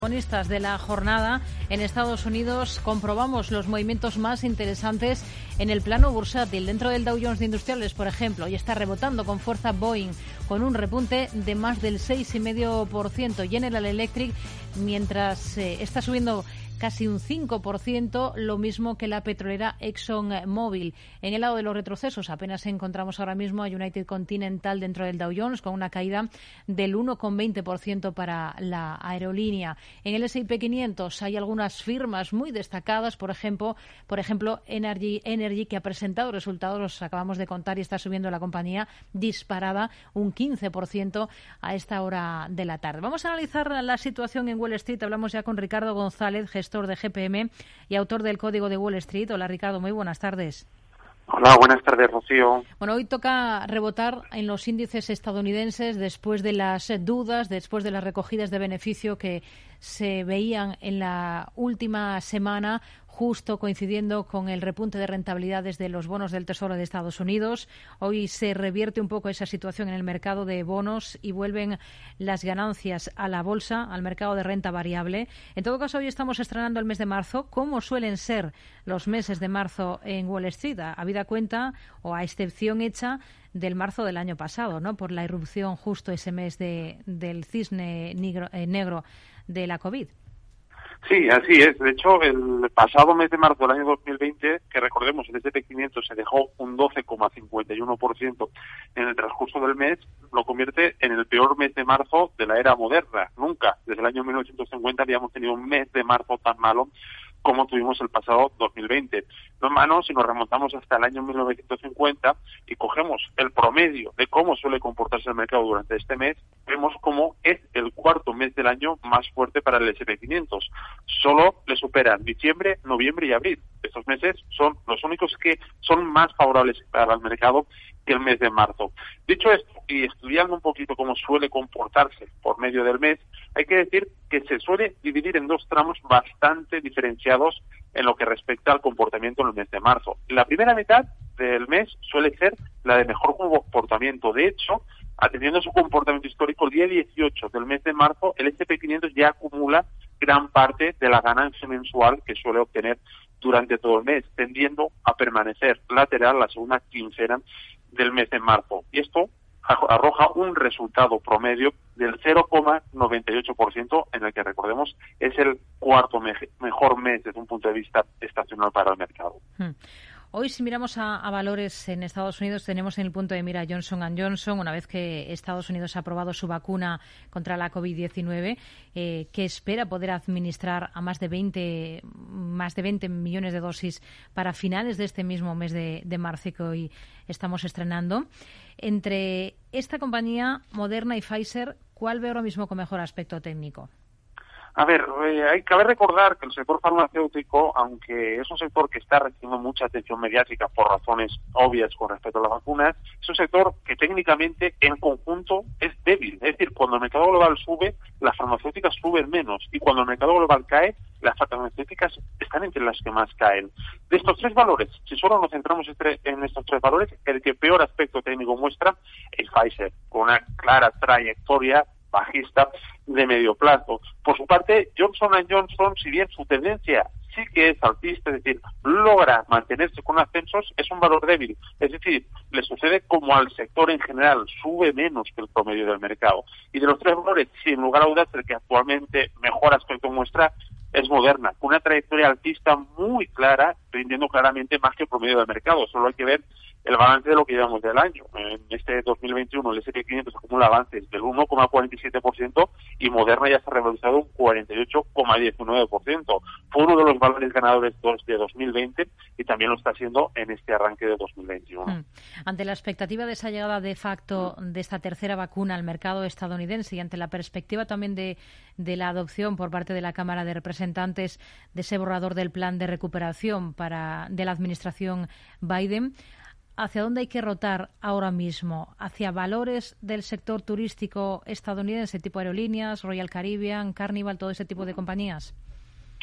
Protagonistas de la jornada en Estados Unidos, comprobamos los movimientos más interesantes en el plano bursátil. Dentro del Dow Jones de Industriales, por ejemplo, y está rebotando con fuerza Boeing, con un repunte de más del 6,5%. General Electric, mientras está subiendo casi un 5%, lo mismo que la petrolera ExxonMobil. En el lado de los retrocesos apenas encontramos ahora mismo a United Continental dentro del Dow Jones, con una caída del 1,20% para la aerolínea. En el S&P 500 hay algunas firmas muy destacadas, por ejemplo, Energy, que ha presentado resultados, los acabamos de contar, y está subiendo la compañía disparada un 15% a esta hora de la tarde. Vamos a analizar la situación en Wall Street. Hablamos ya con Ricardo González, gestor de GPM y autor del Código de Wall Street. Hola, Ricardo, muy buenas tardes. Hola, buenas tardes, Rocío. Bueno, hoy toca rebotar en los índices estadounidenses después de las dudas, después de las recogidas de beneficio que se veían en la última semana, justo coincidiendo con el repunte de rentabilidades de los bonos del Tesoro de Estados Unidos. Hoy se revierte un poco esa situación en el mercado de bonos y vuelven las ganancias a la bolsa, al mercado de renta variable. En todo caso, hoy estamos estrenando el mes de marzo. ¿Cómo suelen ser los meses de marzo en Wall Street? Habida cuenta, o a excepción hecha, del marzo del año pasado, ¿no? Por la irrupción justo ese mes del cisne negro de la COVID. Sí, así es. De hecho, el pasado mes de marzo del año 2020, que recordemos, el S&P 500 se dejó un 12,51% en el transcurso del mes, lo convierte en el peor mes de marzo de la era moderna. Nunca, desde el año 1950, habíamos tenido un mes de marzo tan malo como tuvimos el pasado 2020. No en vano, si nos remontamos hasta el año 1950 y cogemos el promedio de cómo suele comportarse el mercado durante este mes, vemos cómo es el cuarto mes del año más fuerte para el S&P 500. Solo le superan diciembre, noviembre y abril. Estos meses son los únicos que son más favorables para el mercado que el mes de marzo. Dicho esto, y estudiando un poquito cómo suele comportarse por medio del mes, hay que decir que se suele dividir en dos tramos bastante diferenciados en lo que respecta al comportamiento en el mes de marzo. La primera mitad del mes suele ser la de mejor comportamiento. De hecho, atendiendo a su comportamiento histórico, el día 18 del mes de marzo, el S&P 500 ya acumula gran parte de la ganancia mensual que suele obtener durante todo el mes, tendiendo a permanecer lateral la segunda quincena del mes de marzo. Y esto arroja un resultado promedio del 0,98%, en el que, recordemos, es el cuarto mejor mes desde un punto de vista estacional para el mercado. Hoy, si miramos a valores en Estados Unidos, tenemos en el punto de mira Johnson & Johnson, una vez que Estados Unidos ha aprobado su vacuna contra la COVID-19, que espera poder administrar a más de 20 millones de dosis para finales de este mismo mes de marzo, que hoy estamos estrenando. Entre esta compañía, Moderna y Pfizer, ¿cuál ve ahora mismo con mejor aspecto técnico? A ver, cabe recordar que el sector farmacéutico, aunque es un sector que está recibiendo mucha atención mediática por razones obvias con respecto a las vacunas, es un sector que técnicamente en conjunto es débil. Es decir, cuando el mercado global sube, las farmacéuticas suben menos, y cuando el mercado global cae, las farmacéuticas están entre las que más caen. De estos tres valores, si solo nos centramos en estos tres valores, el que peor aspecto técnico muestra es Pfizer, con una clara trayectoria bajista de medio plazo. Por su parte, Johnson & Johnson, si bien su tendencia sí que es alcista, es decir, logra mantenerse con ascensos, es un valor débil. Es decir, le sucede como al sector en general, sube menos que el promedio del mercado. Y de los tres valores, sin lugar a dudas, el que actualmente mejor aspecto muestra es Moderna, con una trayectoria alcista muy clara, rindiendo claramente más que el promedio del mercado. Solo hay que ver el balance de lo que llevamos del año. En este 2021 el S&P 500 acumula avances del 1,47% y Moderna ya se ha revalorizado un 48,19%. Fue uno de los valores ganadores de 2020 y también lo está haciendo en este arranque de 2021. Ante la expectativa de esa llegada de facto de esta tercera vacuna al mercado estadounidense y ante la perspectiva también de la adopción por parte de la Cámara de Representantes de ese borrador del plan de recuperación de la administración Biden, ¿hacia dónde hay que rotar ahora mismo? ¿Hacia valores del sector turístico estadounidense, tipo aerolíneas, Royal Caribbean, Carnival, todo ese tipo de compañías?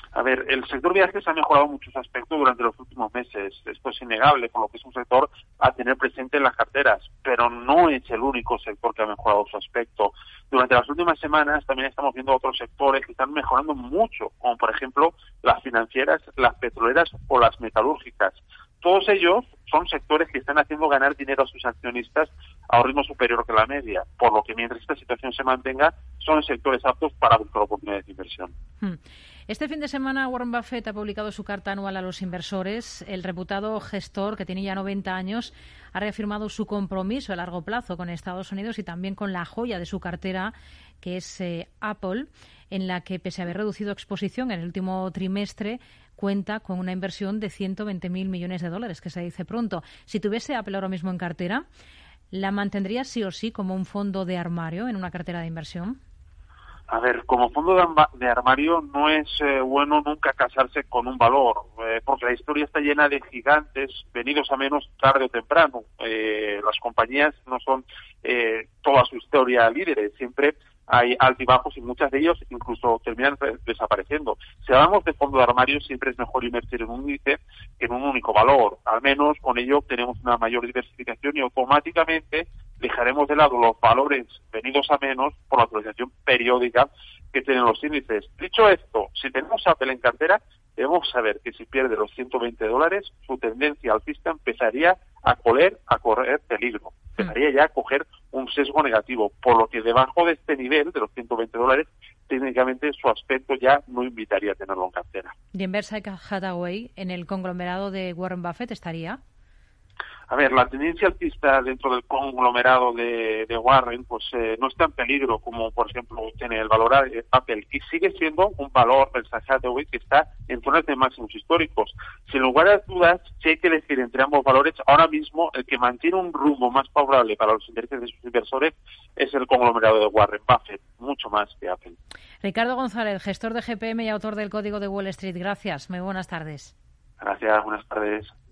A ver, el sector viajes ha mejorado muchos aspectos durante los últimos meses. Esto es innegable, por lo que es un sector a tener presente en las carteras, pero no es el único sector que ha mejorado su aspecto. Durante las últimas semanas también estamos viendo otros sectores que están mejorando mucho, como por ejemplo las financieras, las petroleras o las metalúrgicas. Todos ellos son sectores que están haciendo ganar dinero a sus accionistas a un ritmo superior que la media, por lo que mientras esta situación se mantenga, son sectores aptos para buscar oportunidades de inversión. Este fin de semana Warren Buffett ha publicado su carta anual a los inversores. El reputado gestor, que tiene ya 90 años, ha reafirmado su compromiso a largo plazo con Estados Unidos y también con la joya de su cartera, que es Apple, en la que, pese a haber reducido exposición en el último trimestre, cuenta con una inversión de 120.000 millones de dólares, que se dice pronto. Si tuviese Apple ahora mismo en cartera, ¿la mantendría sí o sí como un fondo de armario en una cartera de inversión? A ver, como fondo de armario no es bueno nunca casarse con un valor, porque la historia está llena de gigantes venidos a menos tarde o temprano. Las compañías no son toda su historia líderes, siempre hay altibajos y muchas de ellos incluso terminan desapareciendo. Si hablamos de fondo de armario, siempre es mejor invertir en un índice que en un único valor. Al menos con ello obtenemos una mayor diversificación y automáticamente dejaremos de lado los valores venidos a menos por la actualización periódica que tienen los índices. Dicho esto, si tenemos Apple en cartera, debemos saber que si pierde los $120, su tendencia alcista empezaría a correr peligro. Empezaría ya a coger un sesgo negativo, por lo que debajo de este nivel, de los $120, técnicamente su aspecto ya no invitaría a tenerlo en cartera. ¿Y en Berkshire Hathaway, en el conglomerado de Warren Buffett, estaría? A ver, la tendencia alcista dentro del conglomerado de Warren pues no está en peligro como, por ejemplo, tiene el valor Apple, y sigue siendo un valor del Hathaway que está en zonas de máximos históricos. Sin lugar a dudas, si hay que elegir entre ambos valores, ahora mismo el que mantiene un rumbo más favorable para los intereses de sus inversores es el conglomerado de Warren Buffett, mucho más que Apple. Ricardo González, gestor de GPM y autor del Código de Wall Street. Gracias. Muy buenas tardes. Gracias, buenas tardes.